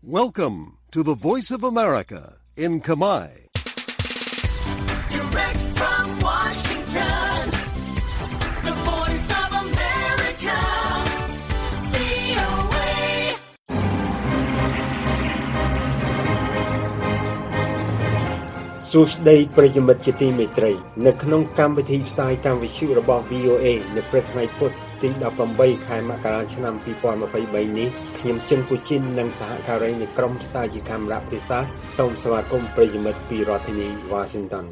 Welcome to the Voice of America in Khmer. Direct from Washington, the Voice of America, VOA. សួស្តីប្រិយមិត្តជាទីមេត្រីនៅក្នុងកម្មវិធីផ្សាយតាមវិទ្យុរបស់ VOA នៅព្រឹកថ្ងៃពុធទី18ខែមករាឆ្នាំ2023នេះខ្ញុំចិនពូជីននិងសហការីនៃក្រុមផ្សាយជាកាមេរ៉ាភាសាសូមស្វាគមន៍ប្រិយមិត្តពីរដ្ឋធានី Washington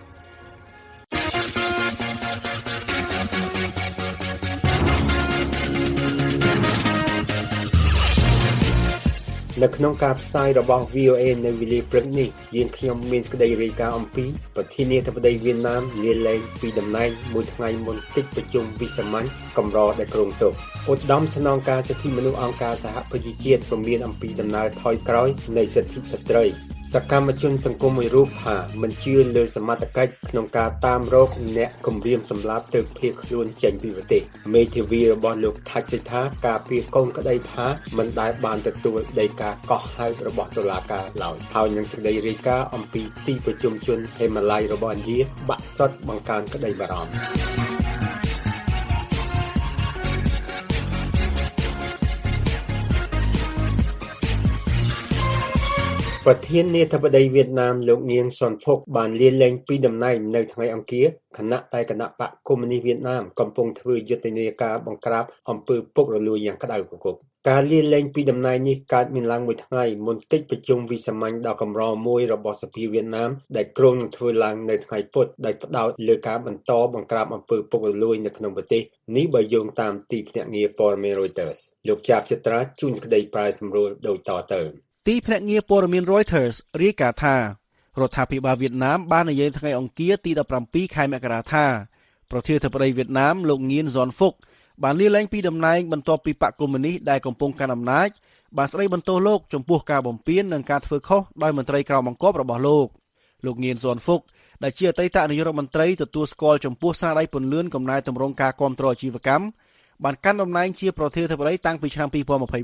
នៅក្នុងការផ្សាយរបស់ VOA នៅវេលាព្រឹកនេះយើងខ្ញុំមានសេចក្តីរាយការណ៍អំពីប្រធានាធិបតីវៀតណាមលាលែងពីតំណែងមួយថ្ងៃមុនកិច្ចប្រជុំវិសាមញ្ញកម្រដែលគ្រោងទុកឧត្តមស្នងការសិទ្ធិមនុស្សអង្គការសហប្រជាជាតិព្រមានអំពីដំណើរថយក្រោយនៃសិទ្ធិស្ត្រីសកម្មជនសង្គមមួយរូបថាមិនជឿលើសមត្ថកិច្ចក្នុងការតាមរកអ្នកគំរាមសម្លាប់ទើបភៀសខ្លួនចេញពីប្រទេសមេធាវីរបស់លោកថាច់សេដ្ឋាការពារកូនក្តីថាមិនដែលបានទទួលដីកាកោះហៅរបស់តុលាការឡើយហើយនឹងសេចក្តីរាយការណ៍អំពីទីប្រជុំជនហេម៉ាឡៃរបស់ឥណ្ឌាបាក់សុទ្ធបង្កើនក្តីបារម្ភប្រធានាធិបតីវៀតណាមលោកងៀងសុនផុកបានលាលែងពីតំណែងនៅថ្ងៃអង្គារខណៈតែគណៈបកកុម្មុយនីសវៀតណាមកំពុងធ្វើយុទ្ធនាការបង្ក្រាបអំពើពុករលួយយ៉ាងក្តៅគគុកការលាលែងពីតំណែងនេះកើតមានឡើងមួយថ្ងៃមុនកិច្ចប្រជុំវិសាមញ្ញដ៏កម្រមួយរបស់សភាវៀតណាមដែលគ្រោងនឹងធ្វើឡើងនៅថ្ងៃពុធដោយផ្ដោតលើការបន្តបង្ក្រាបអំពើពុករលួយនៅក្នុងប្រទេសនេះបើយោងតាមទីភ្នាក់ងារព័ត៌មាន Reuters លោកជាបចិត្រាជួនសេចក្តីប្រាយសម្រួលដូចតទៅទីភ្នាក់ងារព័ត៌មាន Reuters រាយការណ៍ថារដ្ឋាភិបាលវៀតណាមបាននិយាយថ្ងៃអង្គារទី17ខែមករាថាប្រធានាធិបតីវៀតណាមលោកងៀន សុនហ្វុកបានលាលែងពីតំណែងបន្ទាប់ពីបកកុម្មុយនីសដែលកំពុងកាន់អំណាចបានស្ដីបន្ទោសលោកចំពោះការបំពាននិងការធ្វើខុសដោយមន្ត្រីក្រមបង្គាប់របស់លោកងៀន សុនហ្វុកដែលជាអតីតនាយករដ្ឋមន្ត្រីទទួលស្គាល់ចំពោះស្នាដៃពន្លឿនកំណែទម្រង់ការគ្រប់គ្រងអាជីវកម្មបានកាន់តំណែងជាប្រធានាធិបតីតាំងពីឆ្នាំ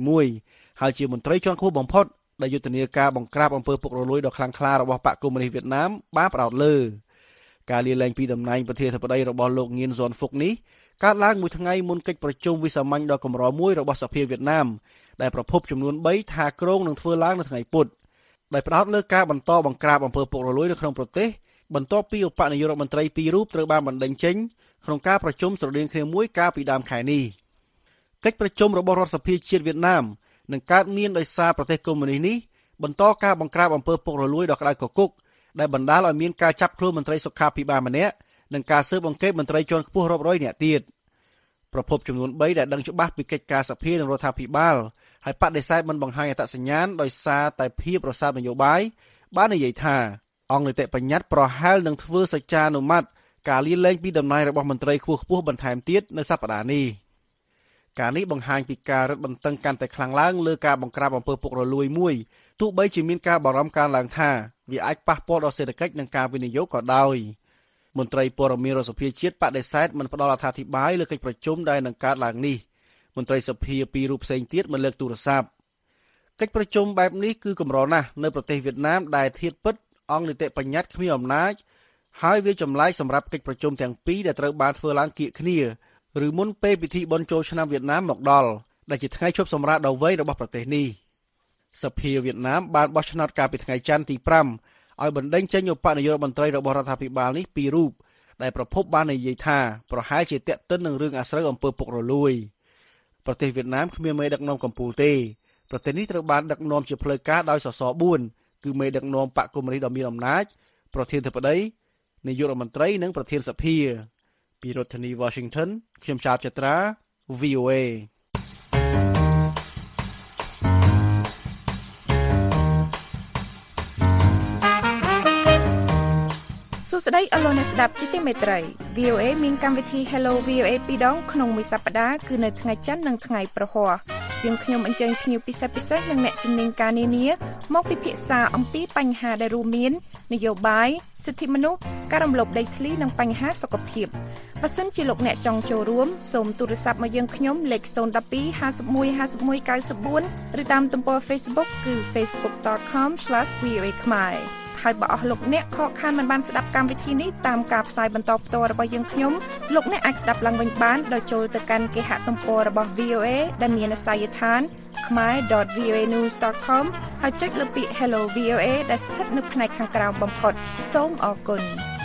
2021ហើយជាមន្ត្រីជាន់ខ្ពស់បំផុតដែលយុទ្ធនាការបង្ក្រាបអំពើពុករលួយដ៏ខ្លាំងក្លារបស់បកកុម្មុយនីសវៀតណាមបានផ្ដោតលើការលាលែងពីតំណែងប្រធានាធិបតីរបស់លោកងៀន សុនហ្វុកនេះកើតឡើងមួយថ្ងៃមុនកិច្ចប្រជុំវិសាមញ្ញដ៏កម្រមួយរបស់សភាវៀតណាមដែលប្រភពចំនួន3ថាគ្រោងនឹងធ្វើឡើងនៅថ្ងៃពុធដែលផ្ដោតលើការបន្តបង្ក្រាបអំពើពុករលួយនៅក្នុងប្រទេសបន្ទាប់ពីឧបនាយករដ្ឋមន្ត្រី2រូបត្រូវបានបណ្តេញចេញក្នុងការប្រជុំស្រដៀងគ្នាមួយកាលពីដើមខែនេះកិច្ចប្រជុំរបស់រដ្ឋសភាជាតិវៀតណាមនឹងកើតមានដោយសារប្រទេសកុម្មុយនីសនេះបន្តការបង្ក្រាបអំពើពុករលួយដ៏ក្តៅគគុកដែលបណ្ដាលឲ្យមានការចាប់ខ្លួនមន្ត្រីសុខាភិបាលម្នាក់និងការស៊ើបអង្កេតមន្ត្រីជាន់ខ្ពស់រាប់រយនាក់ទៀតប្រភពចំនួន3ដែលដឹងច្បាស់ពីកិច្ចការសភានិងរដ្ឋាភិបាលហើយបដិសេធមិនបង្ហាញអត្តសញ្ញាណដោយសារតែភាពរសើបនយោបាយបាននិយាយថាអង្គនីតិបញ្ញត្តិប្រហែលនឹងធ្វើសច្ចានុមត្តិការលាលែងពីតំណែងរបស់មន្ត្រីខ្ពស់ៗបន្ថែមទៀតនៅសប្តាហ៍នេះការនេះបង្ហាញពីការរឹតបន្តឹងកាន់តែខ្លាំងឡើងលើការបង្ក្រាបអំពើពុករលួយមួយទោះបីជាមានការបារម្ភកើនឡើងថាវាអាចប៉ះពាល់ដល់សេដ្ឋកិច្ចនិងការវិនិយោគក៏ដោយមន្ត្រីព័ត៌មានរដ្ឋសភាជាតិបដិសេធមិនផ្ដល់អត្ថាធិប្បាយលើកិច្ចប្រជុំដែលនឹងកើតឡើងនេះមន្ត្រីសភាពីររូបផ្សេងទៀតមិនលើកទូរស័ព្ទកិច្ចប្រជុំបែបនេះគឺកម្រណាស់នៅប្រទេសវៀតណាមដែលធៀបពិតអង្គនីតិបញ្ញត្តិគ្មានអំណាចហើយវាចម្លែកសម្រាប់កិច្ចប្រជុំទាំងពីរដែលត្រូវបានធ្វើឡើងគៀកគ្នាឬមុនពេលពិធីបុណ្យចូលឆ្នាំវៀតណាមមកដល់ដែលជាថ្ងៃឈប់សម្រាកដ៏វែងរបស់ប្រទេសនេះសភាវៀតណាមបានបោះឆ្នោតកាលពីថ្ងៃច័ន្ទទី5ឲ្យបណ្តេញចេញឧបនាយករដ្ឋមន្ត្រីរបស់រដ្ឋាភិបាលនេះ2រូបដែលប្រភពបាននិយាយថាប្រហែលជាតាក់ទិននឹងរឿងអាស្រូវអំពើពុករលួយប្រទេសវៀតណាមគ្មានមេដឹកនាំកំពូលទេប្រទេសនេះត្រូវបានដឹកនាំជាផ្លូវការដោយសសរ4គឺមេដឹកនាំបកកុម្មុយនីសដ៏មានអំណាចប្រធានាធិបតីនាយករដ្ឋមន្ត្រីនិងប្រធានសភាពីរដ្ឋធានី Washington ខ្ញុំជាបចិត្រា VOA សួស្តីអស់លោកអ្នកស្ដាប់ជាទីមេត្រី VOA មានកម្មវិធី Hello VOA 2ដងក្នុងមួយសប្តាហ៍គឺនៅថ្ងៃច័ន្ទនិងថ្ងៃប្រហ័សយើងខ្ញុំអញ្ជើញភ្ញៀវពិសេសនិងអ្នកជំនាញការនានាមកពិភាក្សាអំពីបញ្ហាដែលរួមមាននយោបាយសិទ្ធិមនុស្សការរំលោភដីធ្លីនិងបញ្ហាសុខភាពបើសិនជាលោកអ្នកចង់ចូលរួមសូមទូរស័ព្ទមកយើងខ្ញុំលេខ012 51 51 94 ឬតាមទំព័រ Facebook គឺ facebook.com/voa ខ្មែរហើយបើអស់លោកអ្នកខកខានមិនបានស្ដាប់កម្មវិធីនេះតាមការផ្សាយបន្តផ្ទាល់របស់យើងខ្ញុំលោកអ្នកអាចស្ដាប់ឡើងវិញបានដោយចូលទៅកាន់គេហទំព័ររបស់ VOA ដែលមានអាសយដ្ឋានkhmer.voanews.com ហើយចុចលើពាក្យ Hello VOA ដែលស្ថិតនៅផ្នែកខាងក្រោមបំផុតសូមអរគុណ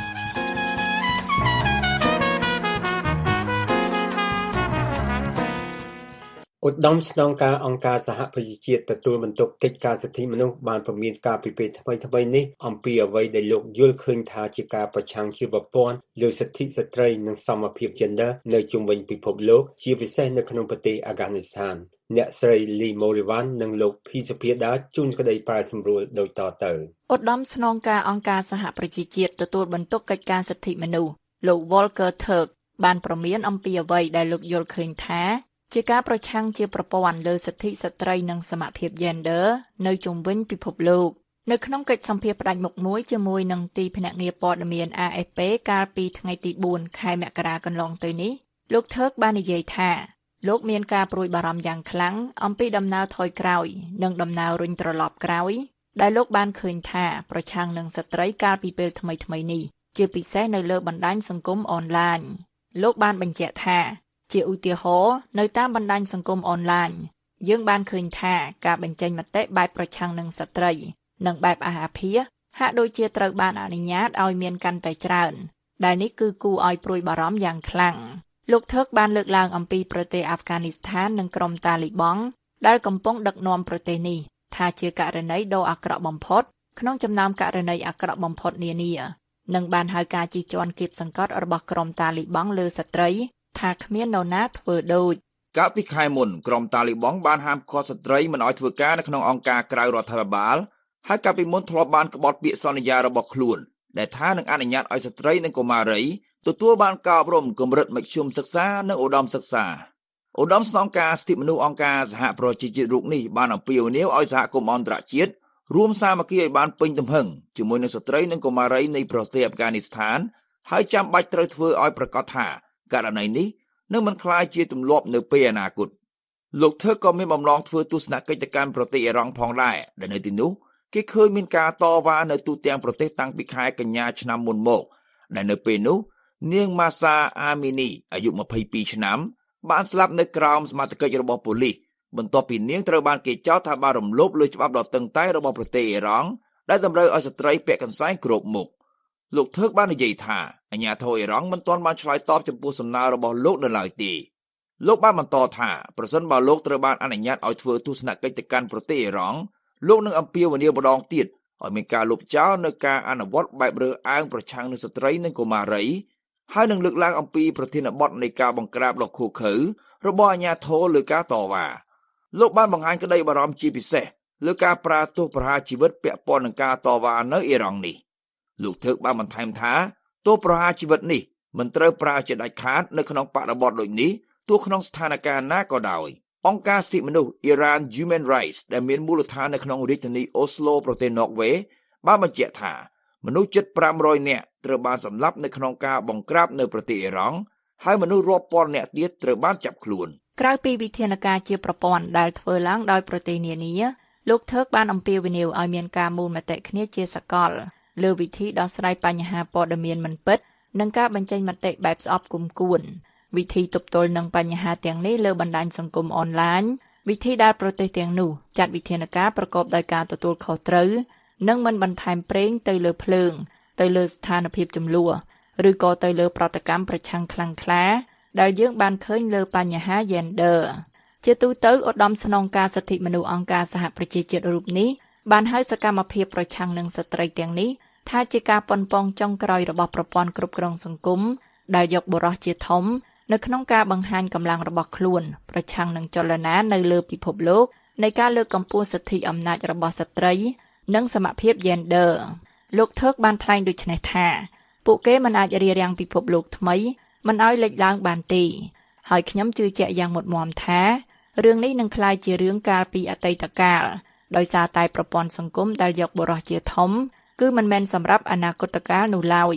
ឧត្តមស្នងការអង្គការសហប្រជាជាតិទទួលបន្ទុកកិច្ចការសិទ្ធិមនុស្សបានព្រមានការពីពេលថ្មីៗនេះអំពីអ្វីដែលលោកយល់ឃើញថាជាការប្រឆាំងជាប្រព័ន្ធលើសិទ្ធិស្ត្រីនិងសមភាព gender នៅជុំវិញពិភពលោកជាពិសេសនៅក្នុងប្រទេសអាហ្គានីស្ថានអ្នកស្រី Lee Morivan និងលោកភីសុភាដាជួនក្តីប្រែសម្រួលដូចតទៅឧត្តមស្នងការអង្គការសហប្រជាជាតិទទួលបន្ទុកកិច្ចការសិទ្ធិមនុស្សលោក Volker Turk បានព្រមានអំពីអ្វីដែលលោកយល់ឃើញថាជាការប្រឆាំងជាប្រព័ន្ធលើសិទ្ធិស្ត្រីនិងសមភាព gender នៅជុំវិញពិភពលោកនៅក្នុងកិច្ចសម្ភាសន៍ផ្ដាច់មុខមួយជាមួយនឹងទីភ្នាក់ងារព័ត៌មាន AFP កាលពីថ្ងៃទី4ខែមករាកន្លងទៅនេះលោក Turk បាននិយាយថាលោកមានការព្រួយបារម្ភយ៉ាងខ្លាំងអំពីដំណើរថយក្រោយនិងដំណើររុញត្រឡប់ក្រោយដែលលោកបានឃើញថាប្រឆាំងនឹងស្ត្រីកាលពីពេលថ្មីៗនេះជាពិសេសនៅលើបណ្ដាញសង្គមអនឡាញលោកបានបញ្ជាក់ថាជាឧទាហរណ៍នៅតាមបណ្ដាញសង្គមអនឡាញយើងបានឃើញថាការបញ្ចេញមតិបែបប្រឆាំងនឹងស្ត្រីនិងបែបអាហារភាហាក់ដូចជាត្រូវបានអនុញ្ញាតឲ្យមានកាន់តែច្រើនដែលនេះគឺគួរឲ្យព្រួយបារម្ភយ៉ាងខ្លាំងលោក Turk បានលើកឡើងអំពីប្រទេសអាហ្វហ្គានីស្ថាននិងក្រុមតាលីបង់ដែលកំពុងដឹកនាំប្រទេសនេះថាជាករណីដ៏អាក្រក់បំផុតក្នុងចំណោមករណីអាក្រក់បំផុតនានានិងបានហៅការជិះជាន់គៀបសង្កត់របស់ក្រុមតាលីបង់លើស្ត្រីថាគ្មាននរណាធ្វើដូចកាលពីខែមុនក្រុមតាលីបង់បានហាមឃាត់ស្ត្រីមិនឲ្យធ្វើការនៅក្នុងអង្គការក្រៅរដ្ឋាភិបាលហើយកាលពីមុនធ្លាប់បានក្បត់ពាក្យសន្យារបស់ខ្លួនដែលថានឹងអនុញ្ញាតឲ្យស្ត្រីនិងកុមារីទទួលបានការអប់រំកម្រិតមធ្យមសិក្សានិងឧត្តមសិក្សាឧត្តមស្នងការសិទ្ធិមនុស្សអង្គការសហប្រជាជាតិរូបនេះបានអំពាវនាវឲ្យសហគមន៍អន្តរជាតិរួមសាមគ្គីឲ្យបានពេញទំហឹងជាមួយនឹងស្ត្រីនិងកុមារីនៃប្រទេសអាហ្វហ្គានីស្ថានហើយចាំបាច់ត្រូវធ្វើឲ្យប្រកាសថាករណីនេះនឹងមិនក្លាយជាទម្លាប់នៅពេលអនាគតលោក Turk ក៏មានបំណងធ្វើទស្សនកិច្ចទៅកាន់ប្រទេសអ៊ីរ៉ង់ផងដែរដែលនៅទីនោះគេឃើញមានការតវ៉ានៅទូទាំងប្រទេសតាំងពីខែកញ្ញាឆ្នាំមុនមកដែលនៅពេលនោះនាង Masa Amini អាយុ22ឆ្នាំបានស្លាប់នៅក្រោមសមត្ថកិច្ចរបស់ប៉ូលីសបន្ទាប់ពីនាងត្រូវបានគេចោទថាបានរំលោភលើច្បាប់ដ៏តឹងតែងរបស់ប្រទេសអ៊ីរ៉ង់ដែលតម្រូវឲ្យស្ត្រីពាក់កន្សែងគ្រប់មុខលោក Turk បាននិយាយថាអាជ្ញាធរអ៊ីរ៉ង់មិនទាន់បានឆ្លើយតបចំពោះសំណើរបស់លោកនៅឡើយទេលោកបានបន្តថាប្រសិនបើលោកត្រូវបានអនុញ្ញាតឲ្យធ្វើទស្សនកិច្ចទៅកាន់ប្រទេសអ៊ីរ៉ង់លោកនឹងអំពាវនាវម្ដងទៀតឲ្យមានការលុបចោលនៅការអនុវត្តបែបរើសអើងប្រឆាំងនឹងស្ត្រីនិងកុមារីហើយនឹងលើកឡើងអំពីប្រធានបទនៃការបង្ក្រាបដ៏ឃោរឃៅរបស់អាជ្ញាធរលើការតវ៉ាលោកបានបង្ហាញក្តីបារម្ភជាពិសេសលើការប្រើទោសប្រហារជីវិតពាក់ព័ន្ធនឹងការតវ៉ានៅអ៊ីរ៉ង់នេះលោក Turk បានបន្ថែមថាទោសប្រហារជីវិតនេះមិនត្រូវប្រើជាដាច់ខាតនៅក្នុងបរិបទដូចនេះទោះក្នុងស្ថានភាពណាក៏ដោយអង្គការសិទ្ធិមនុស្ស Iran Human Rights ដែលមានមូលដ្ឋាននៅក្នុងរាជធានី Oslo ប្រទេស Norway បានបញ្ជាក់ថាមនុស្សជិត500នាក់ត្រូវបានសម្លាប់នៅក្នុងការបង្ក្រាបនៅប្រទេសអ៊ីរ៉ង់ហើយមនុស្សរាប់ពាន់នាក់ទៀតត្រូវបានចាប់ខ្លួនក្រៅពីវិធានការជាប្រព័ន្ធដែលធ្វើឡើងដោយប្រទេសនានាលោក Turk បានអំពាវនាវឲ្យមានការមូលមតិគ្នាជាសកលលើវិធីដោះស្រាយបញ្ហាព័ត៌មានមិនពិតនិងការបញ្ចេញមតិបែបស្អប់គុំគួនវិធីទប់ទល់នឹងបញ្ហាទាំងនេះលើបណ្ដាញសង្គមអនឡាញវិធីដែលប្រទេសទាំងនោះចាត់វិធានការប្រកបដោយការទទួលខុសត្រូវនិងមិនបន្ថែមប្រេងទៅលើភ្លើងទៅលើស្ថានភាពចំនួនឬក៏ទៅលើប្រតិកម្មប្រឆាំងខ្លាំងក្លាដែលយើងបានឃើញលើបញ្ហា gender ជាទូទៅឧត្តមស្នងការសិទ្ធិមនុស្សអង្គការសហប្រជាជាតិរូបនេះបានហៅសកម្មភាពប្រឆាំងនឹងស្ត្រីទាំងនេះថាជាការប៉ុនប៉ងចុងក្រោយរបស់ប្រព័ន្ធគ្រប់គ្រងសង្គមដែលយកបុរសជាធំនៅក្នុងការបង្ហាញកម្លាំងរបស់ខ្លួនប្រឆាំងនឹងចលនានៅលើពិភពលោកនៃការលើកកម្ពស់សិទ្ធិអំណាចរបស់ស្ត្រីនិងសមភាព gender លោក Turk បានថ្លែងដូចនេះថាពួកគេមិនអាចរារាំងពិភពលោកថ្មីមិនឲ្យលេចឡើងបានទេហើយខ្ញុំជឿជាក់យ៉ាងមុតមាំថារឿងនេះនឹងក្លាយជារឿងកាលពីអតីតកាលដោយសារតែប្រព័ន្ធសង្គមដែលយកបុរសជាធំគឺមិនមែនសម្រាប់អនាគតកាលនោះឡើយ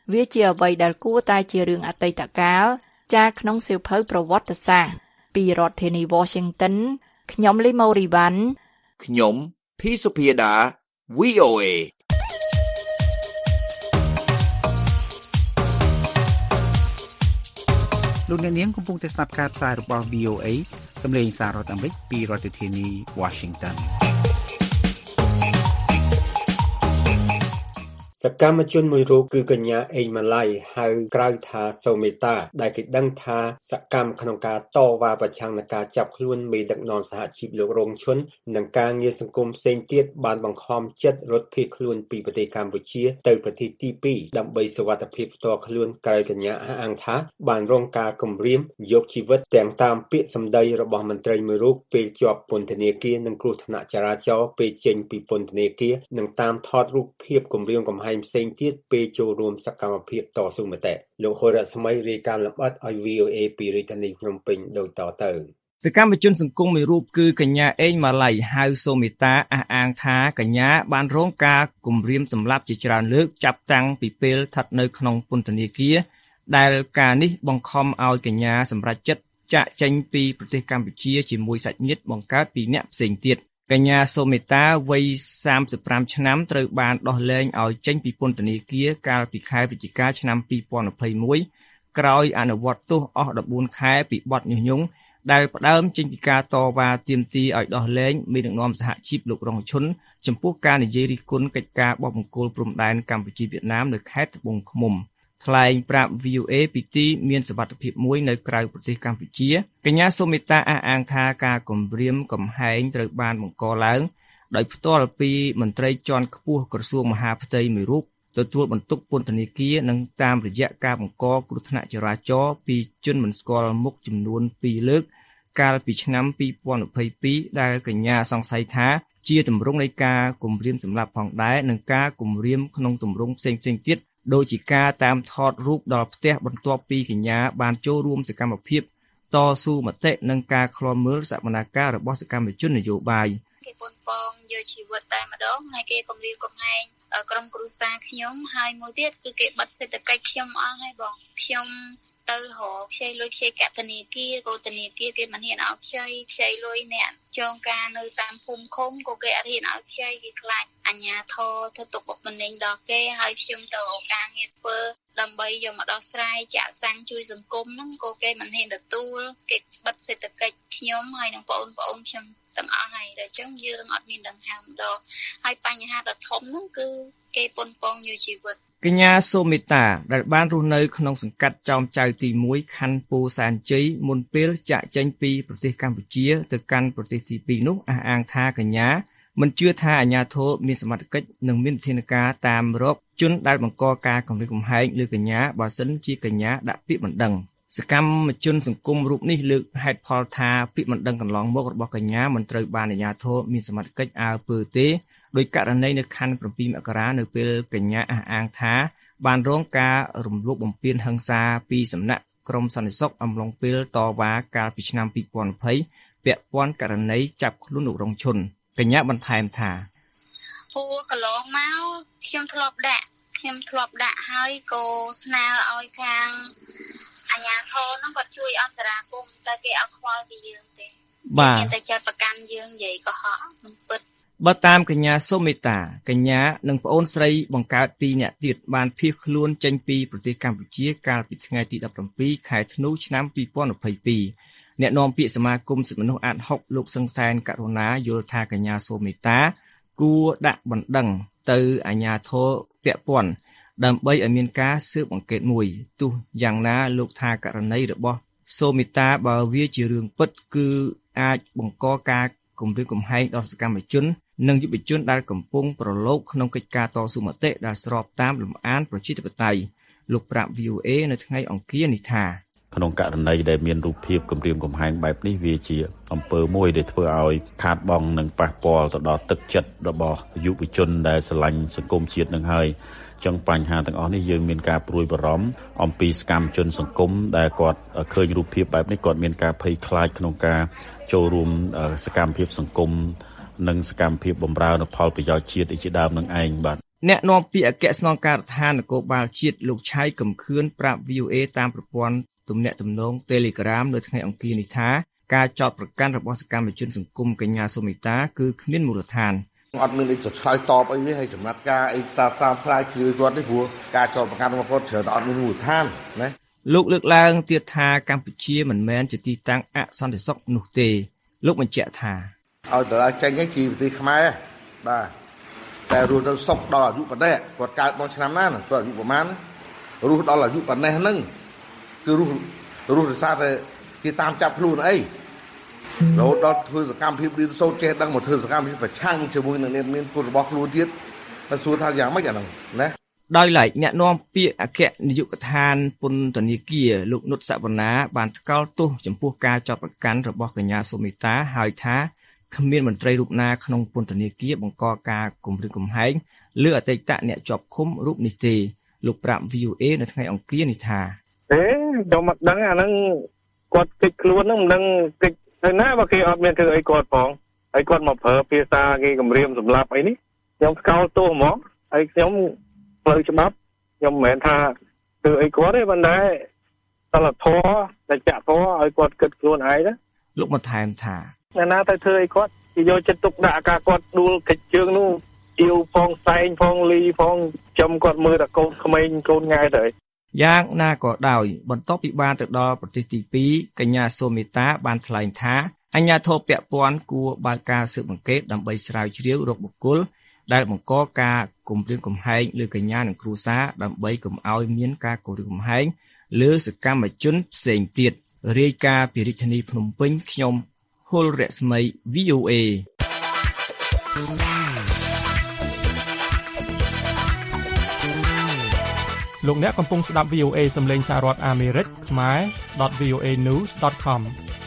វាជាអ្វីដែលគួរតែជារឿងអតីតកាលចាក្នុងសៀវភៅប្រវត្តិសាស្ត្រពីរដ្ឋធានី Washington ខ្ញុំលីម៉ូរីវ៉ាន់ខ្ញុំភីសុភាដា VOA លោកអ្នកនាងកំពុងតែស្ដាប់ការផ្សាយរបស់ VOA សម្លេងសាររដ្ឋអាមេរិកពីរដ្ឋធានី Washington សកម្មជនមួយរូបគឺកញ្ញាអេងម៉ាឡៃហៅក្រៅថាសូមេតាដែលគេដឹងថាសកម្មក្នុងការតវ៉ាប្រឆាំងនឹងការចាប់ខ្លួនមេដឹកនាំសហជីពលោករងឈុននិងការងារសង្គមផ្សេងទៀតបានបង្ខំចិត្តរត់ភៀសខ្លួនពីប្រទេសកម្ពុជាទៅប្រទេសទី2ដើម្បីសុវត្ថិភាពផ្ទាល់ខ្លួនក្រៅកញ្ញាអះអាងថាបានរងការគំរាមយកជីវិតទាំងតាមពាក្យសម្ដីរបស់មន្ត្រីមួយរូបពេលជាប់ពន្ធនាគារនិងគ្រោះថ្នាក់ចរាចរណ៍ពេលចេញពីពន្ធនាគារនិងតាមថតរូបភាពគំរាមកំហែងផ្សេងទៀតពេលចូលរួមសកម្មភាពតស៊ូមតិលោកហូរ៉ាស្មីរាយការណ៍លម្អិតឲ្យ VOA ពីរាជធានីភ្នំពេញដូចតទៅសកម្មជនសង្គមមួយរូបគឺកញ្ញាអេងម៉ាឡៃហៅសូមេតាអះអាងថាកញ្ញាបានរងការគំរាមសម្លាប់ជាច្រើនលើកចាប់តាំងពីពេលស្ថិតនៅក្នុងពន្ធនាគារដែលការនេះបង្ខំឲ្យកញ្ញាសម្រេចចិត្តចាកចេញពីប្រទេសកម្ពុជាជាមួយសាច់ញាតិបង្កើតពីអ្នកផ្សេងទៀតកញ្ញាសូមេតាវ័យ35ឆ្នាំត្រូវបានដោះលែងឲ្យចេញពីពន្ធនាគារកាលពីខែវិច្ឆិកាឆ្នាំ2021ក្រោយអនុវត្តទោសអស់14ខែពីបទញុះញង់ដែលផ្ដើមចេញពីការតវ៉ាទាមទារឲ្យដោះលែងមេដឹកនាំសហជីពលោករងឈុនចំពោះការនិយាយរិះគន់កិច្ចការបោះបង្គោលព្រំដែនកម្ពុជាវៀតណាមនៅខេត្តត្បូងឃ្មុំថ្លែងប្រាប់ VOA ពីទីមានសុវត្ថិភាពមួយនៅក្រៅប្រទេសកម្ពុជាកញ្ញាសូមេតាអះអាងថាការគំរាមកំហែងត្រូវបានបង្កឡើងដោយផ្ទាល់ពីមន្ត្រីជាន់ខ្ពស់ក្រសួងមហាផ្ទៃមួយរូបទទួលបន្ទុកពន្ធនាគារនិងតាមរយៈការបង្កគ្រោះថ្នាក់ចរាចរណ៍ពីជនមិនស្គាល់មុខចំនួន2លើកកាលពីឆ្នាំ2022ដែលកញ្ញាសង្ស័យថាជាទម្រង់នៃការគំរាមសម្លាប់ផងដែរនិងការគំរាមក្នុងទម្រង់ផ្សេងៗទៀតដោយជាការតាមថតរូបដល់ផ្ទះបន្ទាប់ពីកញ្ញាបានចូលរួមសកម្មភាពតស៊ូមតិនិងការឃ្លាំមើលសកម្មភាពរបស់សកម្មជននយោបាយគេប៉ុនប៉ងយកជីវិតតែម្ដងហើយគេគំរាមកំហែងក្រុមគ្រួសារខ្ញុំហើយមួយទៀតគឺគេបិទសេដ្ឋកិច្ចខ្ញុំអស់ហើយបងខ្ញុំទៅរកខ្ចីលុយខ្ចីកតនីគារធនាគារគេមិនហ៊ានឲ្យខ្ចីលុយអ្នកចងការនៅតាមភូមិឃុំក៏គេអត់ហ៊ានឲ្យខ្ចីគេខ្លាចអាជ្ញាធរធ្វើទុកបុកម្នេញដល់គេហើយខ្ញុំទៅរកការងារធ្វើដើម្បីយកមកដោះស្រាយចាក់សាំងជួយសង្គមហ្នឹងក៏គេមិនហ៊ានទទួលគេបិទសេដ្ឋកិច្ចខ្ញុំហើយនឹងបងប្អូនខ្ញុំទាំងអស់ហើយដល់អញ្ចឹងយើងអត់មានដង្ហើមដល់ហើយបញ្ហាដ៏ធំហ្នឹងគឺគេប៉ុនប៉ងយកជីវិតកញ្ញាសូមេតាដែលបានរស់នៅក្នុងសង្កាត់ចោមចៅទី1ខណ្ឌពោធិ៍សែនជ័យមុនពេលចាក់ចេញពីប្រទេសកម្ពុជាទៅកាន់ប្រទេសទី2នោះអះអាងថាកញ្ញាមិនជឿថាអាជ្ញាធរមានសមត្ថកិច្ចនិងមានវិធានការតាមរកជនដែលបង្កការគំរាមកំហែងលើកញ្ញាបើសិនជាកញ្ញាដាក់ពាក្យបណ្ដឹងសកម្មជនសង្គមរូបនេះលើកហេតុផលថាពាក្យបណ្ដឹងកន្លងមករបស់កញ្ញាមិនត្រូវបានអាជ្ញាធរមានសមត្ថកិច្ចអើពើទេដោយករណីនៅខណ្ឌ7មករានៅពេលកញ្ញាអះអាងថាបានរងការរំលោភបំពានហិង្សាពីសំណាក់ក្រមសន្តិសុខអំឡុងពេលតវ៉ាកាលពីឆ្នាំ2020ពាក់ព័ន្ធករណីចាប់ខ្លួនលោករងឈុនកញ្ញាបន្ថែមថាពួកកន្លងមកខ្ញុំធ្លាប់ដាក់ហើយក៏ស្នើឲ្យខាងអាជ្ញាធរហ្នឹងគាត់ជួយអន្តរាគមន៍តែគេអត់ខ្វល់ពីយើងទេមានតែចាត់ប្រកាន់យើងនិយាយកុហកមិនពិតបើតាមកញ្ញាសូមេតាកញ្ញានិងប្អូនស្រីបង្កើត2នាក់ទៀតបានភៀសខ្លួនចេញពីប្រទេសកម្ពុជាកាលពីថ្ងៃទី17ខែធ្នូឆ្នាំ2022អ្នកនាំពាក្យសមាគមសិទ្ធិមនុស្សអាត6លោកសឹងសែនករុណាយល់ថាកញ្ញាសូមេតាគួរដាក់បណ្ដឹងទៅអាជ្ញាធរពាក់ព័ន្ធដើម្បីឲ្យមានការស៊ើបអង្កេតមួយទោះយ៉ាងណាលោកថាករណីរបស់សូមេតាបើវាជារឿងពិតគឺអាចបង្កការគំរាមកំហែងដល់សកម្មជននិងយុវជនដែលកំពុងប្រឡូកក្នុងកិច្ចការតស៊ូមតិដែលស្របតាមលំអានប្រជាធិបតេយ្យលោកប្រាប់ VOA នៅថ្ងៃអង្គារនេះថាក្នុងករណីដែលមានរូបភាពគំរាមកំហែងបែបនេះវាជាអំពើមួយដែលធ្វើឲ្យខាតបង់និងប៉ះពាល់ទៅដល់ទឹកចិត្តរបស់យុវជនដែលស្រឡាញ់សង្គមជាតិនឹងហើយចឹងបញ្ហាទាំងអស់នេះយើងមានការព្រួយបារម្ភអំពីសកម្មជនសង្គមដែលគាត់ឃើញរូបភាពបែបនេះគាត់មានការភ័យខ្លាចក្នុងការចូលរួមសកម្មភាពសង្គមនិងសកម្មភាពបម្រើនៅផលប្រយោជន៍ជាតិជាដើមនឹងឯងបាទអ្នកនាំពាក្យអគ្គស្នងការដ្ឋាននគរបាលជាតិលោកឆៃកំខឿនប្រាប់ VOA តាមប្រព័ន្ធទំនាក់ទំនង Telegram នៅថ្ងៃអង្គារនេះថាការចោទប្រកាន់របស់សកម្មជនសង្គមកញ្ញាសូមីតាគឺគ្មានមូលដ្ឋានអត់មានអីទៅឆ្លើយតបអីទេហើយចំណាត់ការអីស្រាវជ្រាវគាត់ទេព្រោះការចោទប្រកាន់របស់គាត់ច្រើនអត់មានមូលដ្ឋានណាលោកលើកឡើងទៀតថាកម្ពុជាមិនមែនជាទីតាំងអសន្តិសុខនោះទេលោកបញ្ជាក់ថាឲ្យតើចេញឯងជាប្រទេសខ្មែរបាទតែរស់នៅសុខដល់អាយុប៉ុណ្ណេះគាត់កើតមកឆ្នាំណាគាត់អាយុប្រហែលរស់ដល់អាយុប៉ុណ្ណេះហ្នឹងគឺរស់ដោយសារតែគេតាមចាប់ខ្លួនអីរហូតដល់ធ្វើសកម្មភាពរៀនសូត្រចេះដឹងមកធ្វើសកម្មភាពប្រឆាំងជាមួយនឹងអ្នកមានគុណរបស់ខ្លួនទៀតតែសួរថាយ៉ាងម៉េចអាហ្នឹងណាដោយឡែកអ្នកនាំពាក្យអគ្គនាយកដ្ឋានពន្ធនាគារលោកនុតសវណ្ណាបានថ្កោលទោសចំពោះការចោទប្រកាន់របស់កញ្ញាសូមីតាហើយថាគ្មានមន្ត្រីរូបណាក្នុងពន្ធនាគារបង្កការគំរាមកំហែងលើអតីតអ្នកជាប់ឃុំរូបនេះទេលោកប្រាប់ VOA នៅថ្ងៃអង្គារនេះថាខ្ញុំមិនដឹងអាហ្នឹងគាត់គិតខ្លួនហ្នឹងមិនដឹងគិតទៅណាបើគេអត់មានធ្វើអីគាត់ផងហើយគាត់មកប្រើភាសាគេគំរាមសម្លាប់អីនេះខ្ញុំស្កោលទោសហ្មងហើយខ្ញុំផ្លូវច្បាប់ខ្ញុំមិនមែនថាធ្វើអីគាត់ទេប៉ុន្តែសិលធម៌តែចាក់ធម៌ឲ្យគាត់គិតខ្លួនឯងណាលោកបន្ថែមថាអ្នកណាទៅធ្វើអីគាត់គេយកចិត្តទុកដាក់ការគាត់ដួលកិច្ចជើងនោះជាវផងសែងផងលីផងចំគាត់មើលតែកូនក្មេងកូនងាយទៅយ៉ាងណាក៏ដោយបន្ទាប់ពីបានទៅដល់ប្រទេសទី2កញ្ញាសូមីតាបានថ្លែងថាអាជ្ញាធរពាក់ព័ន្ធគួរបើកការស៊ើបអង្កេតដើម្បីស្រាវជ្រាវរកបុគ្គលដែលបង្កការគំរាមកំហែងលើកញ្ញានិងគ្រួសារដើម្បីកុំឲ្យមានការគំរាមកំហែងលើសកម្មជនផ្សេងទៀតរាយការណ៍ពីរាជធានីភ្នំពេញខ្ញុំហុលរស្មី VOA លោកអ្នកកំពុងស្ដាប់ VOA សំឡេងសហរដ្ឋអាមេរិកខ្មែរ .voanews.com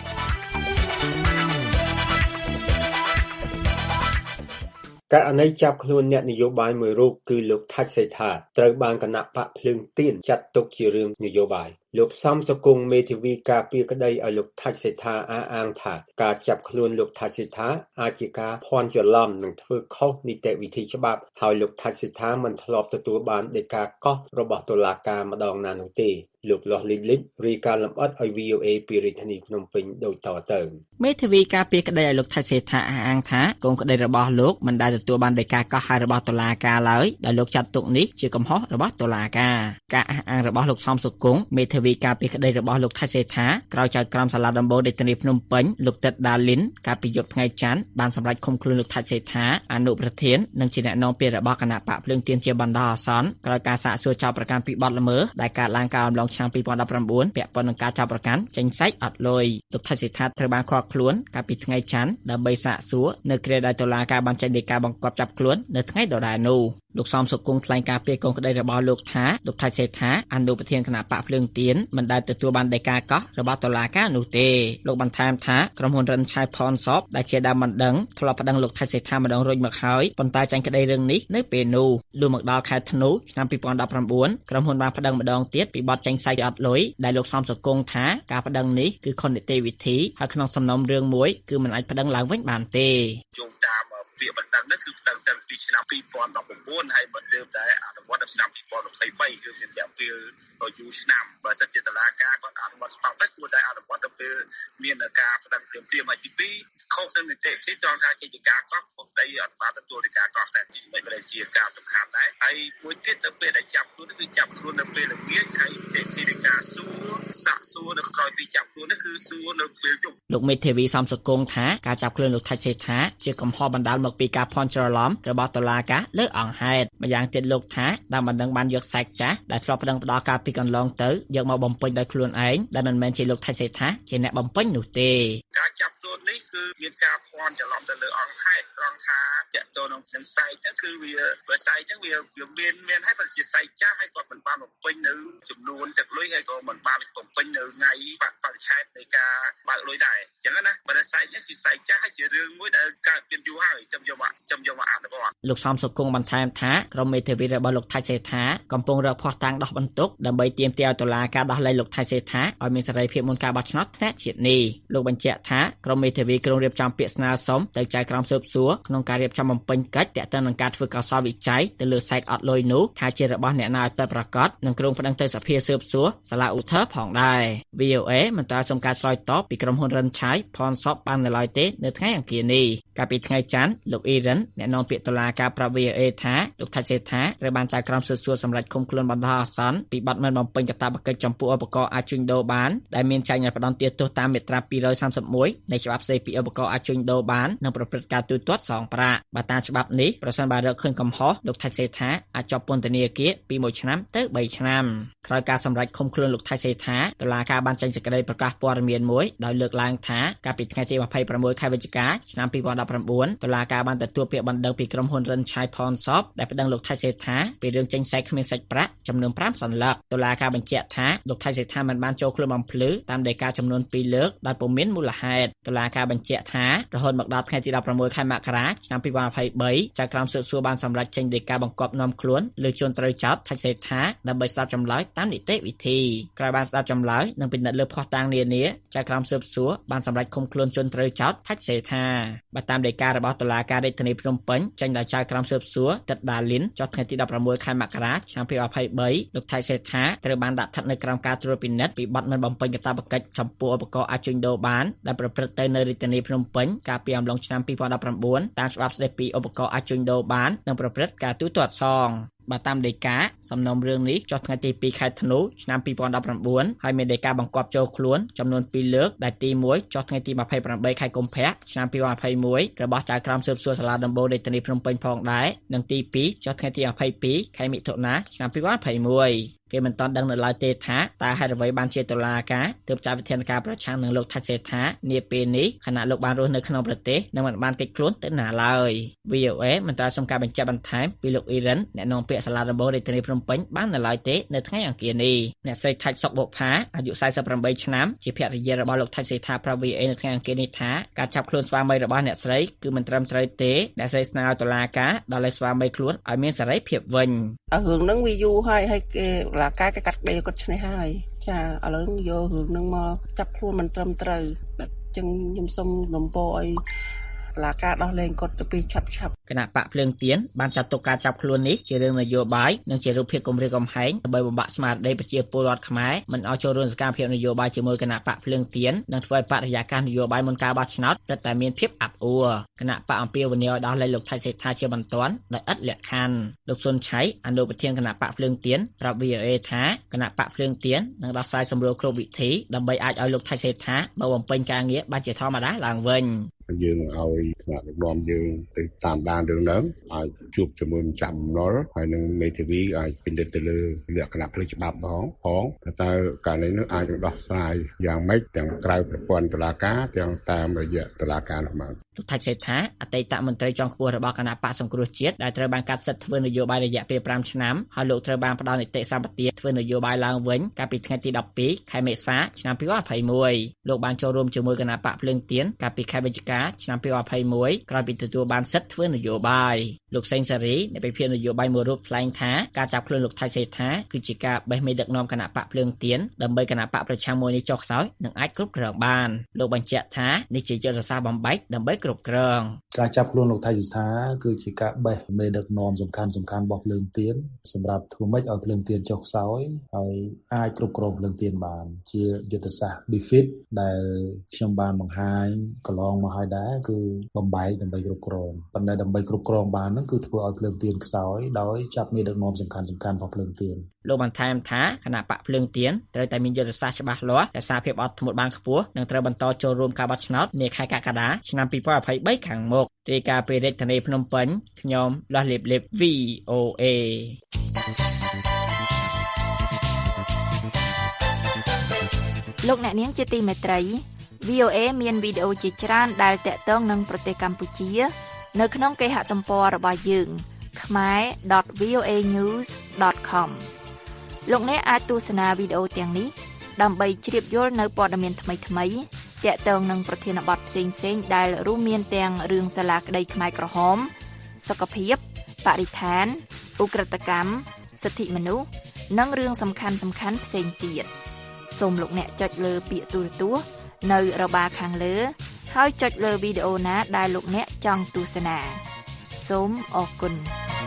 ករណីចាប់ខ្លួនអ្នកនយោបាយមួយរូបគឺលោកថាច់សេដ្ឋាត្រូវបានគណៈបកភ្លើងទៀនចាត់ទុកជារឿងនយោបាយលោកសំសុគង្គមេធាវីការពារក្តីឲ្យលោកថាច់សេដ្ឋាអះអាងថាការចាប់ខ្លួនលោកថាច់សេដ្ឋាអាចជាការភ័ន្តច្រឡំនិងធ្វើខុសនីតិវិធីច្បាប់ហើយលោកថាច់សេដ្ឋាមិនធ្លាប់ទទួលបានដីកាកោះរបស់តុលាការម្ដងណានោះទេលោកលាស់លីលីបរាយការណ៍លម្អិតឲ្យ VOA ពីរាជធានីភ្នំពេញដូចតទៅមេធាវីការពារក្តីឲ្យលោកថាច់សេដ្ឋាអះអាងថាកូនក្តីរបស់លោកមិនដែលទទួលបានដីកាកោះហើយរបស់តុលាការឡើយដែលលោកចាត់ទុកនេះជាកំហុសរបស់តុលាការការអះអាងរបស់លោកសំសុគង្គមេធាវីការពារក្តីរបស់លោកថាច់សេដ្ឋាក្រោយចៅក្រមសាលាដំបូងរាជធានីភ្នំពេញលោកតិតដាលីនកាលពីយប់ថ្ងៃច័ន្ទបានសម្រេចឃុំខ្លួនលោកថាច់សេដ្ឋាអនុប្រធាននិងជាអ្នកនាំពាក្យរបស់គណៈបកភ្លើងទៀនជាបណ្ដោះអាសន្នក្រោយការសាកសួរចោទប្រកាន់ពីបទល្មើសដែលកើតឡើងកាលអំឡុងឆ្នាំ2019ពាក់ព័ន្ធនឹងការចោទប្រកាន់ចេញសាច់អត់លុយលោកថាច់សេដ្ឋាត្រូវបានឃាត់ខ្លួនកាលពីថ្ងៃច័ន្ទដើម្បីសាកសួរនៅគ្រាដែលតុលាការបានចេញដីកាបង្គាប់ចាប់ខ្លួននៅថ្ងៃដដែលនោះលោកសំសុគង្គថ្លែងការពីកូនក្តីរបស់លោកថាលោកថាច់សេដ្ឋាអនុប្រធានគណៈបកភ្លើងទៀនមិនដែលទទួលបានដីកាកោះរបស់តុលាការនោះទេលោកបន្ថែមថាក្រុមហ៊ុនរិនឆៃផនសបដែលជាដើមមិនដឹងធ្លាប់ប្តឹងលោកថាច់សេដ្ឋាម្ដងរួចមកហើយប៉ុន្តែចាញ់ក្តីរឿងនេះនៅពេលនោះលុះមកដល់ខែធ្នូឆ្នាំ2019ក្រុមហ៊ុនបានប្តឹងម្ដងទៀតពីបទចាញ់សាច់អត់លុយដែលលោកសំសុគង្គថាការប្តឹងនេះគឺខុសនីតិវិធីហើយក្នុងសំណុំរឿងមួយគឺមិនអាចប្តឹងឡើងវិញបានទេយោងតាមពាក្យបណ្ដឹងនេះគឺបណ្ដឹងតាំងពីឆ្នាំ2019ហើយបើទើបតែអនុវត្តនៅឆ្នាំ2023គឺមានរយៈពេលយូរឆ្នាំបើសិនជាតុលាការគាត់អនុវត្តច្បាប់នេះគួរតែអនុវត្តទៅពេលមានការប្តឹងព្រាមហើយទី2ខុសនឹងនីតិវិធីចង់ថាជាការកោះពលដីអត់បានទទួលដីកាកោះតែជាមិនមែនជាការសំខាន់ដែរហើយមួយទៀតទៅពេលដែលចាប់ខ្លួនគឺចាប់ខ្លួននៅពេលល្ងាចហើយនីតិវិធីនៃការសួរសាកសួរនៅក្រោយពីចាប់ខ្លួននេះគឺសួរនៅពេលយប់លោកមេធាវីសំសុគង្គថាការចាប់ខ្លួនលោកថាច់សេដ្ឋាជាកំហុសបណ្ដាលមកពីការភ័ន្តច្រឡំរបស់តុលាការលើអង្គហេតុម្យ៉ាងទៀតលោកថាដើមបណ្ដឹងបានយកសាច់ចាស់ដែលធ្លាប់ប្តឹងផ្ដាល់ការពីកន្លងទៅយកមកបំពេញដោយខ្លួនឯងដែលមិនមែនជាលោកថាច់សេដ្ឋាជាអ្នកបំពេញនោះទេការចាប់ខ្លួននេះគឺមានការភ័ន្តច្រឡំទៅលើអង្គហេតុត្រង់ថាតើតើក្នុងសាច់ហ្នឹងគឺវាសាច់ហ្នឹងវាមានហើយបើជាសាច់ចាស់ហើយគាត់មិនបានបំពេញនៅចំនួនទឹកលុយហើយក៏មិនបានបំពេញនៅថ្ងៃបាត់បរិឆេទនៃការបើកលុយដែរអញ្ចឹងណាបើសាច់នេះគឺសាច់ចាស់ហើយជារឿងមួយដែលកើតមានយូរហើយចាំយកមកអនុវត្តលោកសំសុគង្គបន្ថែមថាក្រុមមេធាវីរបស់លោកថាច់សេដ្ឋាកំពុងរកភស្តុតាងដោះបន្ទុកដើម្បីទាមទារឲ្យតុលាការដោះលែងលោកថាច់សេដ្ឋាឲ្យមានសេរីភាពមុនការបោះឆ្នោតថ្នាក់ជាតិនេះលោកបញ្ជាក់ថាក្រុមមេធាវីក្រុងរៀបចំពាក្យស្នើសុំទៅចៅក្រមស៊ើបសួរក្នុងការរៀបចំបំពេញកិច្ចទាក់ទងនឹងការធ្វើកោសល្យវិច័យទៅលើសាច់អត់លុយនោះថាជារបស់អ្នកណាឲ្យពិតប្រាកដនិងក្រុងប្តឹងទៅសភាស៊ើបសួរសាលាឧទ្ធរផងដែរ VOA មិនទាន់សុំការឆ្លើយតបពីក្រុមហ៊ុនរិនឆៃផនសពបាននៅឡើយទេនៅថ្ងៃអង្គារនេះកាលពីថ្ងៃច័ន្ទលោកអ៊ីរ៉ានអ្នកនាំពាក្យតុលាការប្រាប់ VOA ថាលោកថាច់សេដ្ឋាត្រូវបានចៅក្រមស៊ើបសួរសម្រាប់ឃុំខ្លួនបណ្ដោះអាសន្នពីបទមិនបំពេញកាតព្វកិច្ចចំពោះឧបករណ៍អាចជួញដូរបានដែលមានចែងឲ្យផ្ដន្ទាទោសតាមមាត្រា231នៃច្បាប់ស្តីពីឧបករណ៍អាចជួញដូរបាននិងប្រព្រឹត្តការទូទាត់សងប្រាក់បើតាមច្បាប់នេះប្រសិនបើរកឃើញកំហុសលោកថាច់សេដ្ឋាអាចជាប់ពន្ធនាគារពី1ឆ្នាំទៅ3ឆ្នាំក្រោយការសម្រេចឃុំខ្លួនលោកថាច់សេដ្ឋាតុលាការបានចេញសេចក្តីប្រកាសព័ត៌មានមួយដោយលើកឡើងថាកាលពីថ្ងៃទី26ខែវិច្ឆិកាឆ្នាំ2019តុលាការបានទទួលពាក្យបណ្ដឹងពីក្រុមហ៊ុនរិនឆៃផនសពដែលប្តឹងលោកថាច់សេដ្ឋាពីរឿងចេញសាច់គ្មានសាច់ប្រាក់ចំនួន5សន្លឹកតុលាការបញ្ជាក់ថាលោកថាច់សេដ្ឋាមិនបានចូលខ្លួនបំភ្លឺតាមដីកាចំនួន2លើកដោយពុំមានមូលហេតុតុលាការបញ្ជាក់ថារហូតមកដល់ថ្ងៃទី16ខែមករាឆ្នាំ2023ចៅក្រមស៊ើបសួរបានសម្រេចចេញដីកាបង្គាប់នាំខ្លួនលើជនត្រូវចោទថាច់សេដ្ឋាដើម្បីស្ដាប់ចម្លើយតាមនីតិវិធីក្រោយបានស្ដាប់ចម្លើយនិងពិនិត្យលើភស្តុតាងនានាចៅក្រមស៊ើបសួរបានសម្រេចឃុំខ្លួនជនត្រូវចោទថាច់សេដ្ឋាបើតាមដីការបស់តុលាការរាជធានីភ្នំពេញចេញដោយចៅក្រមស៊ើបសួរទឹកដាលីនចុះថ្ងៃទី16ខែមករាឆ្នាំ2023លោកថាច់សេដ្ឋាត្រូវបានដាក់ស្ថិតនៅក្រោមការត្រួតពិនិត្យពីបទមិនបំពេញកាតព្វកិច្ចចំពោះឧបករណ៍អាចជួញដូរបានដែលប្រព្រឹត្តទៅនៅរាជធានីភ្នំពេញកាលពីអំឡុងឆ្នាំ2019តាមច្បាប់ស្តីពីឧបករណ៍អាចជួញដូរបាននិងប្រព្រឹត្តការទូទាត់សងបើតាមដីកាសំណុំរឿងនេះចុះថ្ងៃទី2ខែធ្នូឆ្នាំ2019ហើយមានដីកាបង្គាប់ចូលខ្លួនចំនួន2លើកដែលទី1ចុះថ្ងៃទី28ខែកុម្ភៈឆ្នាំ2021របស់ចៅក្រមស៊ើបសួរសាលាដំបូងរាជធានីភ្នំពេញផងដែរនិងទី2ចុះថ្ងៃទី22ខែមិថុនាឆ្នាំ2021គេមិនទាន់ដឹងនៅឡើយទេថាតើហេតុអ្វីបានជាតុលាការទើបចាត់វិធានការប្រឆាំងនឹងលោកថាច់សេដ្ឋានាពេលនេះខណៈលោកបានរស់នៅក្នុងប្រទេសនិងមិនបានគេចខ្លួនទៅណាឡើយ VOA មិនទាន់សុំការបញ្ជាក់បន្ថែមពីលោកអ៊ីរ៉ានអ្នកនាំពាក្យសាលាដំបូងរាជធានីភ្នំពេញបាននៅឡើយទេនៅថ្ងៃអង្គារនេះអ្នកស្រីថាច់សុកបុផាអាយុ48ឆ្នាំជាភរិយារបស់លោកថាច់សេដ្ឋាប្រាប់ VOA នៅថ្ងៃអង្គារនេះថាការចាប់ខ្លួនស្វាមីរបស់អ្នកស្រីគឺមិនត្រឹមត្រូវទេអ្នកស្រីស្នើឲ្យតុលាការដល់ឲ្យស្វាមីខ្លួនឲ្យមានសេរីភាពវិញរឿងហ្នឹងវាយូរហើយគេឡាការគេកាត់ក្តីគាត់ឈ្នះហើយចាឥឡូវយករឿងហ្នឹងមកចាប់ខ្លួនមិនត្រឹមត្រូវแบบចឹងខ្ញុំសូមរំពរឲ្យតុលាការដោះលែងគាត់ទៅពីឆាប់គណៈបកភ្លើងទៀនបានចាត់ទុកការចាប់ខ្លួននេះជារឿងនយោបាយនិងជារូបភាពគំរាមកំហែងដើម្បីបំបាក់ស្មារតីប្រជាពលរដ្ឋខ្មែរមិនឲ្យចូលរួមសកម្មភាពនយោបាយជាមួយគណៈបកភ្លើងទៀននិងធ្វើឲ្យបរិយាកាសនយោបាយមុនការបោះឆ្នោតរឹតតែមានភាពអាប់អួរគណៈបកអំពាវនាវឲ្យដោះលែងលោកថាច់សេដ្ឋាជាបន្ទាន់ដោយឥតលក្ខខណ្ឌលោកសុនឆៃអនុប្រធានគណៈបកភ្លើងទៀនប្រាប់ VOA ថាគណៈបកភ្លើងទៀននឹងដោះស្រាយសម្រួលគ្រប់វិធីដើម្បីអាចឲ្យលោកថាច់សេដ្ឋាបើបំពេញការងារបានជាធម្មតាឡើងវិញយើងឲ្យថ្នាក់ដឹកនាំយើងទៅតាមដានរឿងហ្នឹងឲ្យជួបជាមួយម្ចាស់បំណុលហើយនឹងមេធាវីឲ្យពិនិត្យទៅលើលក្ខណៈផ្លូវច្បាប់ផងតើករណីនេះអាចនឹងដោះស្រាយយ៉ាងម៉េចទាំងក្រៅប្រព័ន្ធតុលាការទាំងតាមរយៈតុលាការនោះមកលោកថាច់សេដ្ឋាអតីតមន្ត្រីជាន់ខ្ពស់របស់គណៈបកសង្គ្រោះជាតិដែលត្រូវបានកាត់សិទ្ធិធ្វើនយោបាយរយៈពេល5ឆ្នាំហើយលោកត្រូវបានផ្ដល់នីតិសម្បទាធ្វើនយោបាយឡើងវិញកាលពីថ្ងៃទី12ខែមេសាឆ្នាំ2021លោកបានចូលរួមជាមួយគណៈបកភ្លើងទៀនកាលពីខែវិច្ឆិកាឆ្នាំ2021ក្រោយពីទទួលបានសិទ្ធិធ្វើនយោបាយលោកសេងសេរីនៃវិភាគនយោបាយមួយរូបថ្លែងថាការចាប់ខ្លួនលោកថាច់សេដ្ឋាគឺជាការបេះមេដឹកនាំគណៈបកភ្លើងទៀនដើម្បីគណៈបកប្រឆាំងមួយនេះចុះខ្សោយនិងអាចគ្រប់គ្រងបានលោកបញ្ជាក់ថានេះជាយុទ្ធសាស្ត្របំបែកដើម្បីគ្រប់គ្រងការចាប់ខ្លួនលោកថាច់សេដ្ឋាគឺជាការបេះមេដឹកនាំសំខាន់របស់ភ្លើងទៀនសម្រាប់ធ្វើម៉េចឲ្យភ្លើងទៀនចុះខ្សោយហើយអាចគ្រប់គ្រងភ្លើងទៀនបានជាយុទ្ធសាស្ត្រ defeat ដែលខ្ញុំបានបង្ហាញកន្លងមកហើយដែរគឺបំបែកដើម្បីគ្រប់គ្រងប៉ុន្តែដើម្បីគ្រប់គ្រងបានហ្នឹងគឺធ្វើឲ្យភ្លើងទៀនខ្សោយដោយចាប់មេដឹកនាំសំខាន់របស់ភ្លើងទៀនលោកបន្ថែមថាគណៈបកភ្លើងទៀនត្រូវតែមានយុទ្ធសាស្ត្រច្បាស់លាស់រក្សាភាពអត់ធ្មត់បានខ្ពស់និងត្រូវបន្តចូលរួមការបោះឆ្នោតនាខែកក្កដាឆ្នាំ2023ខាងមុខរាយការណ៍ពីរាជធានីភ្នំពេញខ្ញុំលាស់លៀបលៀប VOA លោកអ្នកនាងជាទីមេត្រី VOA មានវីដេអូជាច្រើនដែលតាក់ទងនឹងប្រទេសកម្ពុជានៅក្នុងគេហទំព័ររបស់យើង khmer.voanews.com លោកអ្នកអាចទស្សនាវីដេអូទាំងនេះដើម្បីជ្រាបយល់នៅព័ត៌មានថ្មីៗតាក់ទងនឹងប្រធានបទផ្សេងៗដែលរួមមានទាំងរឿងសាលាក្តីខ្មែរក្រហមសុខភាពបរិស្ថានឧក្រិដ្ឋកម្មសិទ្ធិមនុស្សនិងរឿងសំខាន់ៗផ្សេងទៀតសូមលោកអ្នកចុចលើពាក្យទូរទស្សន៍នៅរបារខាងលើហើយចុចលើវីដេអូណាដែលលោកអ្នកចង់ទស្សនាសូមអរគុណ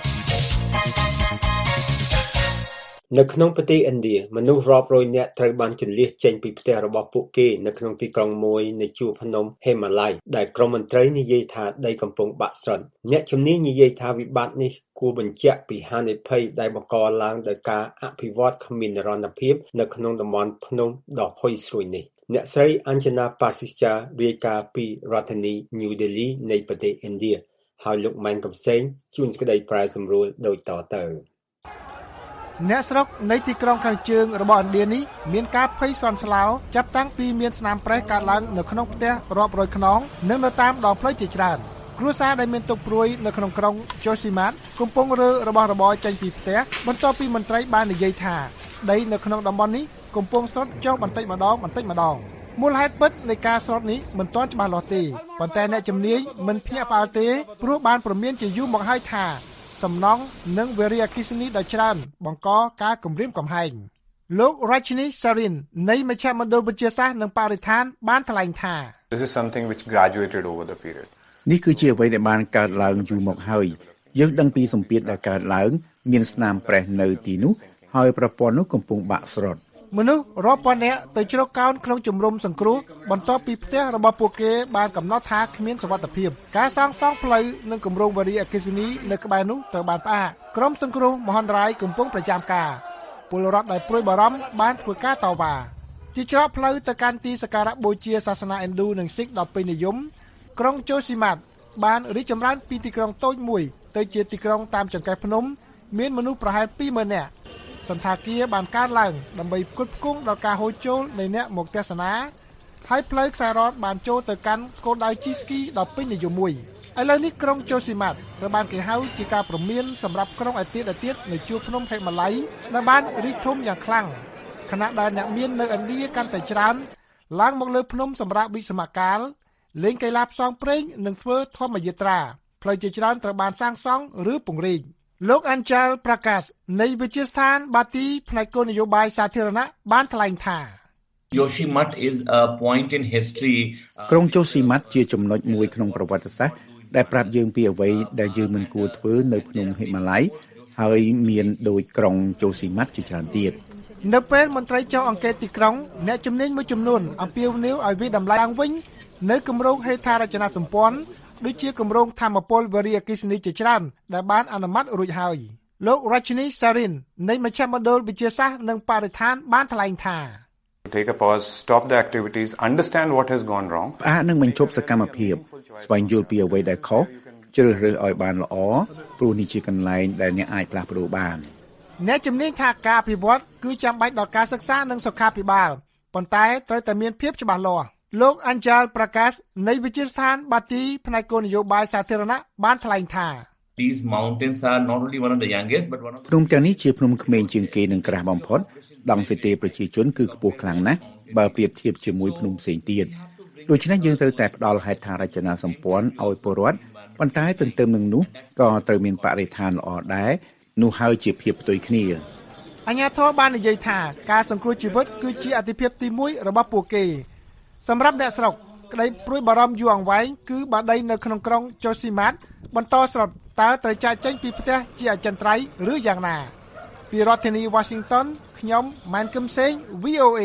នៅក្នុងប្រទេសឥណ្ឌាមនុស្សរាប់រយនាក់ត្រូវបានជន្លៀសចេញពីផ្ទះរបស់ពួកគេនៅក្នុងទីក្រុងមួយនៃជួរភ្នំហេម៉ាឡ័យដែលក្រមមន្ត្រីនិយាយថាដីកំពុងបាក់ស្រុតអ្នកជំនាញនិយាយថាវិបត្តិនេះគួរបញ្ជាក់ពីហានិភ័យដែលបង្កឡើងដោយការអភិវឌ្ឍគ្មាននិរន្តរភាពនៅក្នុងតំបន់ភ្នំដ៏ផុយស្រួយនេះអ្នកស្រីអញ្ជនាប៉ាស៊ីចារាយការណ៍ពីរដ្ឋធានី New Delhi នៃប្រទេសឥណ្ឌាហើយលោកម៉ែនកំសែងជួនក្តីប្រែសម្រួលដូចតទៅអ្នកស្រុកនៃទីក្រុងខាងជើងរបស់ឥណ្ឌានេះមានការភ័យស្លន់ស្លោចាប់តាំងពីមានស្នាមប្រេះកើតឡើងនៅក្នុងផ្ទះរាប់រយខ្នងនិងនៅតាមដងផ្លូវជាច្រើនគ្រួសារដែលមានទុកព្រួយនៅក្នុងក្រុងជូស៊ីម៉ាតកំពុងរើរបស់របរចេញពីផ្ទះបន្ទាប់ពីមន្ត្រីបាននិយាយថាដីនៅក្នុងតំបន់នេះកំពុងស្រុតចុះបន្តិចម្ដងមូលហេតុពិតនៃការស្រុតនេះមិនទាន់ច្បាស់លាស់ទេប៉ុន្តែអ្នកជំនាញមិនភ្ញាក់ផ្អើលទេព្រោះបានព្រមានជាយូរមកហើយថាសំណង់និងវារីអគ្គិសនីដ៏ច្រើនបង្កការគំរាមកំហែងលោក Rajni Sarin នៃមជ្ឈមណ្ឌលវិទ្យាសាស្ត្រនិងបរិស្ថានបានថ្លែងថា This is something which graduated over the period នេះគឺជាអ្វីដែលបានកើតឡើងយូរមកហើយយើងដឹងពីសម្ពាធដែលកើតឡើងមានស្នាមប្រេះនៅទីនោះហើយប្រព័ន្ធនោះកំពុងបាក់ស្រុតមនុស្សរាប់ពាន់នាក់ទៅជ្រកកោនក្នុងជំរំសង្គ្រោះបន្ទាប់ពីផ្ទះរបស់ពួកគេបានកំណត់ថាគ្មានសុវត្ថិភាពការសាងសង់ផ្លូវនិងគម្រោងវារីអគ្គិសនីនៅក្បែរនោះត្រូវបានផ្អាកក្រុមសង្គ្រោះមហន្តរាយកំពុងប្រចាំការពលរដ្ឋដែលព្រួយបារម្ភបានធ្វើការតវ៉ាជាច្រកផ្លូវទៅកាន់ទីសក្ការៈបូជាសាសនាឥណ្ឌូនិងស៊ីកដ៏ពេញនិយមក្រុងជូស៊ីម៉ាតបានរីកចម្រើនពីទីក្រុងតូចមួយទៅជាទីក្រុងតាមចង្កេះភ្នំមានមនុស្សប្រហែល 20,000 នាក់សន្តាគារបានកើនឡើងដើម្បីផ្គត់ផ្គង់ដល់ការហូរចូលនៃអ្នកមកទស្សនាហើយផ្លូវខ្សែរ៉តបានចូលទៅកាន់គោលដៅជីស្គីដ៏ពេញនិយមមួយឥឡូវនេះក្រុងជូស៊ីម៉ាតត្រូវបានគេហៅជាការព្រមានសម្រាប់ក្រុងឯទៀតនៅជួរភ្នំហេម៉ាឡ័យដែលបានរីកធំយ៉ាងខ្លាំងខណៈដែលអ្នកមាននៅឥណ្ឌាកាន់តែច្រើនឡើងមកលើភ្នំសម្រាប់វិស្សមកាលលេងកីឡាផ្សងព្រេងនិងធ្វើធម្មយាត្រាផ្លូវជាច្រើនត្រូវបានសាងសង់ឬពង្រីកលោកអាន់ចាល់ប្រាកាសនៃវិទ្យាស្ថានបាទីផ្នែកគោលនយោបាយសាធារណៈបានថ្លែងថា Joshimat is a point in history ក្រុងជូស៊ីម៉ាត់ជាចំណុចមួយក្នុងប្រវត្តិសាស្ត្រដែលប្រាប់យើងពីអ្វីដែលយើងមិនគួរធ្វើនៅភ្នំហេម៉ាឡ័យហើយមានដូចក្រុងជូស៊ីម៉ាត់ជាច្រើនទៀតនៅពេលមន្ត្រីចៅអង្កេតទីក្រុងអ្នកជំនាញមួយចំនួនអំពាវនាវឲ្យវិតម្លៃឡើងវិញនៅគម្រោងហេដ្ឋារចនាសម្ព័ន្ធដូចជាគម្រោងធម្មពលវារីអគ្គិសនីជាច្រើនដែលបានអនុម័តរួចហើយលោក Rajni Sarin នៃមជ្ឈមណ្ឌលវិទ្យាសាស្ត្រនិងបរិស្ថានបានថ្លែងថា Take a pause, stop the activities, understand what has gone wrong ផ្អាកនិងបញ្ឈប់សកម្មភាពស្វែងយល់ពីអ្វីដែលខុសជ្រើសរើសឲ្យបានល្អព្រោះនេះជាកន្លែងដែលអ្នកអាចផ្លាស់ប្ដូរបានអ្នកជំនាញថាការអភិវឌ្ឍគឺចាំបាច់ដល់ការសិក្សានិងសុខាភិបាលប៉ុន្តែត្រូវតែមានភាពច្បាស់លាស់លោកអាន់ចាល់ប្រាកាសនៃវិទ្យាស្ថានបាទីផ្នែកគោលនយោបាយសាធារណៈបានថ្លែងថា These mountains are not only one of the youngest but one of ភ្នំទាំងនេះជាភ្នំក្មេងជាងគេនិងក្រាស់បំផុតដង់សេទេប្រជាជនគឺខ្ពស់ខ្លាំងណាស់បើប្រៀបធៀបជាមួយភ្នំផ្សេងទៀតដូច្នេះយើងត្រូវតែផ្ដល់ហេដ្ឋារចនាសម្ព័ន្ធឲ្យពលរដ្ឋប៉ុន្តែទន្ទឹមនឹងនោះក៏ត្រូវមានបរិស្ថានល្អដែរនោះហើយជាភាពផ្ទុយគ្នាអាជ្ញាធរបាននិយាយថាការសង្គ្រោះជីវិតគឺជាអាទិភាពទី1របស់ពួកគេសម្រាប់អ្នកស្រុកក្តីព្រួយបារម្ភយូរអង្វែងគឺបាដីនៅក្នុងក្រុងជូស៊ីម៉ាតបន្តស្រុតតើត្រូវចាកចេញពីផ្ទះជាអចិន្ត្រៃយ៍ឬយ៉ាងណាពីរដ្ឋធានី Washington ខ្ញុំម៉ែនកឹមសេង VOA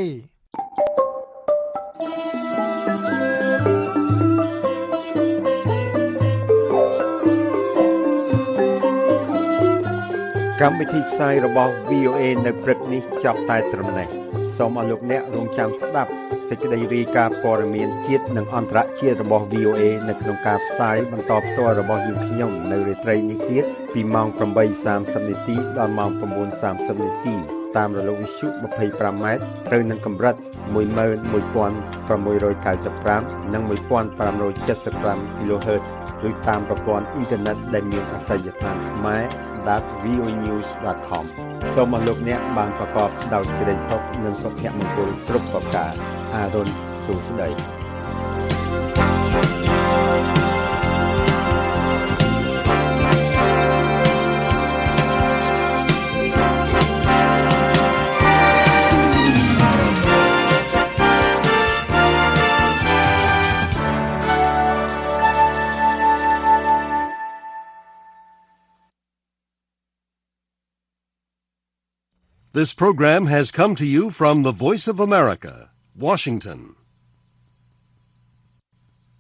កម្មវិធីផ្សាយរបស់ VOA នៅព្រឹកនេះចាប់តែត្រឹមនេះសូមអរលោកអ្នករងចាំស្ដាប់សេចក្តីរាយការណ៍ព័ត៌មានជាតិនិងអន្តរជាតិរបស់ VOA នៅក្នុងការផ្សាយបន្តផ្ទាល់របស់យើងខ្ញុំនៅរាត្រីនេះទៀតពីម៉ោង 8:30 នាទីដល់ម៉ោង 9:30 នាទីតាមរលកវិទ្យុ 25 ម៉ែត្រត្រូវនឹងកម្រិត 11695 និង 1575 kHz ឬតាមប្រព័ន្ធអ៊ីនធឺណិតដែលមានអាសយដ្ឋានខ្មែរ.voanews.com សូមអរលោកអ្នកបានប្រកបដោយសេចក្តីសុខនិងសុភមង្គលគ្រប់ប្រការអារុនសួស្តី This program has come to you from the Voice of America, Washington.